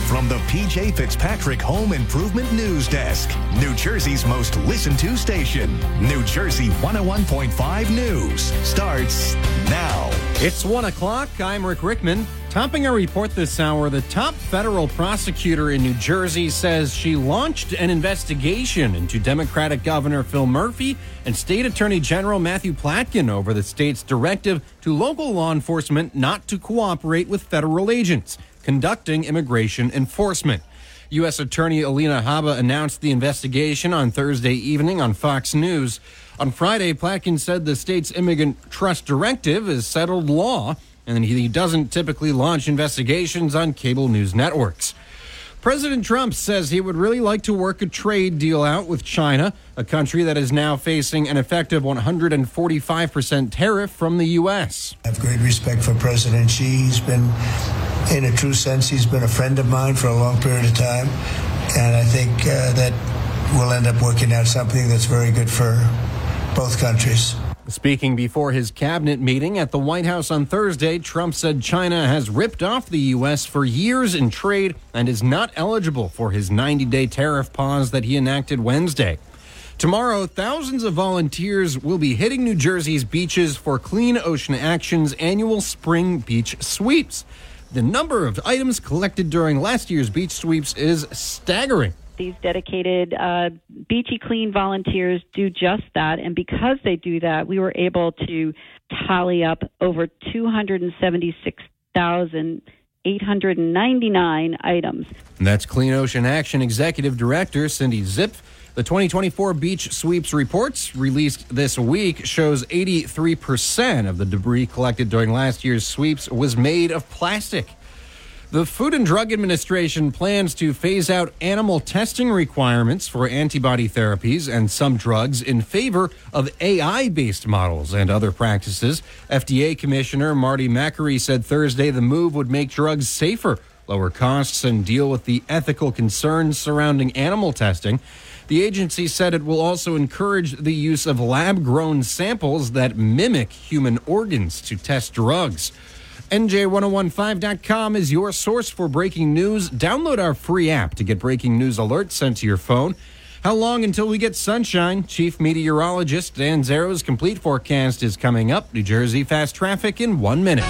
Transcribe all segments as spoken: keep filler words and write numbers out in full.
from the P J Fitzpatrick Home Improvement News Desk, New Jersey's most listened to station. New Jersey one oh one point five News starts now. It's one o'clock. I'm Rick Rickman. Topping our report this hour, the top federal prosecutor in New Jersey says she launched an investigation into Democratic Governor Phil Murphy and State Attorney General Matthew Platkin over the state's directive to local law enforcement not to cooperate with federal agents conducting immigration enforcement. U S. Attorney Alina Habba announced the investigation on Thursday evening on Fox News. On Friday, Platkin said the state's immigrant trust directive is settled law, and he doesn't typically launch investigations on cable news networks. President Trump says he would really like to work a trade deal out with China, a country that is now facing an effective one hundred forty-five percent tariff from the U S. I have great respect for President Xi. He's been, in a true sense, he's been a friend of mine for a long period of time, and I think uh, that we'll end up working out something that's very good for both countries. Speaking before his cabinet meeting at the White House on Thursday, Trump said China has ripped off the U S for years in trade and is not eligible for his ninety-day tariff pause that he enacted Wednesday. Tomorrow, thousands of volunteers will be hitting New Jersey's beaches for Clean Ocean Action's annual spring beach sweeps. The number of items collected during last year's beach sweeps is staggering. These dedicated uh, Beachy Clean volunteers do just that, and because they do that, we were able to tally up over two hundred seventy-six thousand eight hundred ninety-nine items. And that's Clean Ocean Action Executive Director Cindy Zip. The twenty twenty-four Beach Sweeps reports released this week shows eighty-three percent of the debris collected during last year's sweeps was made of plastic. The Food and Drug Administration plans to phase out animal testing requirements for antibody therapies and some drugs in favor of A I-based models and other practices. F D A Commissioner Marty Makary said Thursday the move would make drugs safer, lower costs, and deal with the ethical concerns surrounding animal testing. The agency said it will also encourage the use of lab-grown samples that mimic human organs to test drugs. N J ten fifteen dot com is your source for breaking news. Download our free app to get breaking news alerts sent to your phone. How long until we get sunshine? Chief Meteorologist Dan Zero's complete forecast is coming up. New Jersey fast traffic in one minute.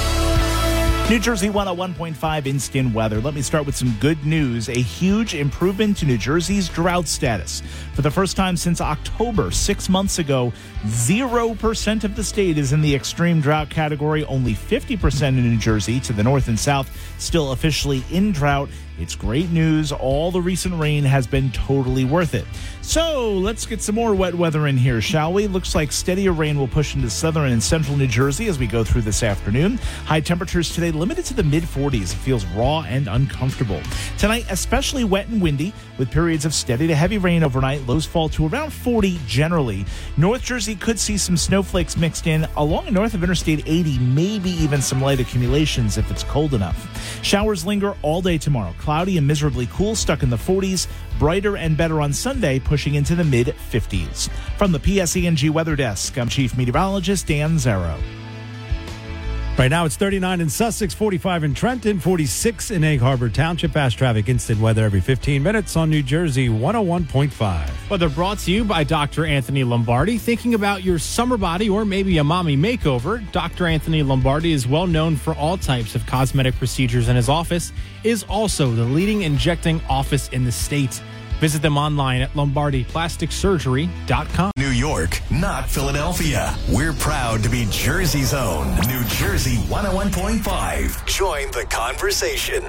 New Jersey one oh one point five instant weather. Let me start with some good news. A huge improvement to New Jersey's drought status. For the first time since October, six months ago, zero percent of the state is in the extreme drought category. Only fifty percent in New Jersey to the north and south still officially in drought. It's great news. All the recent rain has been totally worth it. So let's get some more wet weather in here, shall we? Looks like steadier rain will push into southern and central New Jersey as we go through this afternoon. High temperatures today limited to the mid forties. It feels raw and uncomfortable. Tonight, especially wet and windy with periods of steady to heavy rain overnight. Lows fall to around forty generally. North Jersey could see some snowflakes mixed in along and north of Interstate eighty, maybe even some light accumulations if it's cold enough. Showers linger all day tomorrow. Cloudy and miserably cool, stuck in the forties. Brighter and better on Sunday, pushing into the mid fifties. From the P S E N G Weather Desk, I'm Chief Meteorologist Dan Zero. Right now it's thirty-nine in Sussex, forty-five in Trenton, forty-six in Egg Harbor Township. Fast traffic instant weather every fifteen minutes on New Jersey one oh one point five. Weather brought to you by Doctor Anthony Lombardi. Thinking about your summer body or maybe a mommy makeover, Doctor Anthony Lombardi is well known for all types of cosmetic procedures, and his office is also the leading injecting office in the state. Visit them online at lombardi plastic surgery dot com. New York, not Philadelphia. We're proud to be Jersey's own New Jersey one oh one point five. Join the conversation.